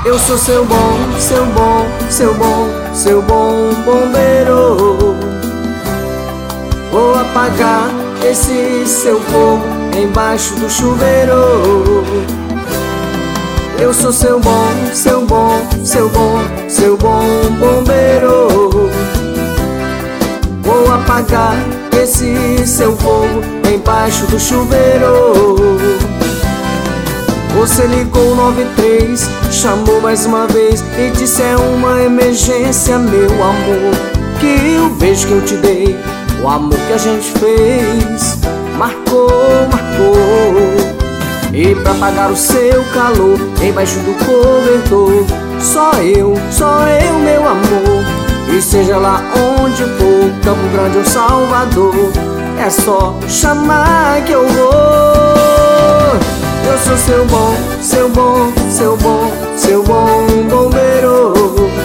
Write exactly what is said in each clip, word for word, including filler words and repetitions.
Eu sou seu bom, seu bom, seu bom, seu bom bombeiro. Vou apagar esse seu fogo embaixo do chuveiro. Eu sou seu bom, seu bom, seu bom, seu bom bombeiro. Vou apagar esse seu fogo embaixo do chuveiro. Você ligou nove três, chamou mais uma vez e disse é uma emergência, meu amor. Que o beijo que eu te dei, o amor que a gente fez, marcou, marcou. E pra apagar o seu calor embaixo do cobertor, só eu, só eu, meu amor. E seja lá onde for, Campo Grande ou Salvador, é só chamar que eu vou. Eu sou seu bom, seu bom, seu bom, seu bom bombeiro.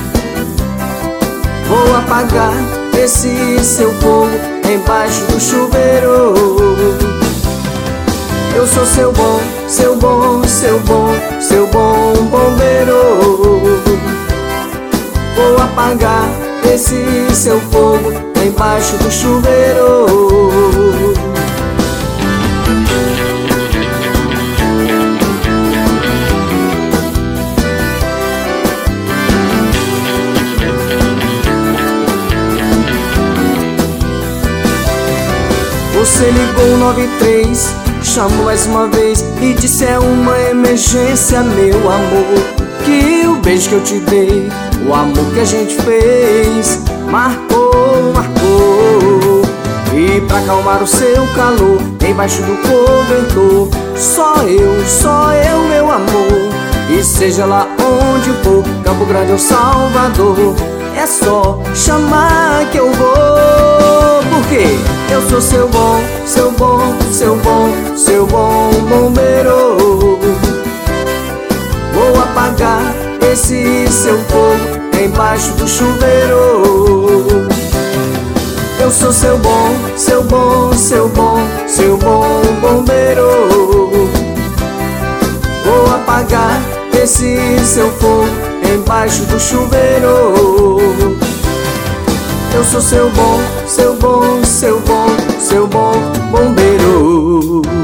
Vou apagar esse seu fogo embaixo do chuveiro. Eu sou seu bom, seu bom, seu bom, seu bom bombeiro. Vou apagar esse seu fogo embaixo do chuveiro. Você ligou nove três, chamou mais uma vez e disse é uma emergência, meu amor. Que o beijo que eu te dei, o amor que a gente fez, marcou, marcou. E pra acalmar o seu calor embaixo do cobertor, só eu, só eu, meu amor. E seja lá onde for, Campo Grande ou Salvador, é só chamar que eu vou. Porque eu sou seu bom, seu bom, seu bom, seu bom bombeiro. Vou apagar esse seu fogo embaixo do chuveiro. Eu sou seu bom, seu bom, seu bom, seu bom bombeiro. Vou apagar esse seu fogo embaixo do chuveiro. Eu sou seu bom, seu bom, seu bom, seu bom bombeiro.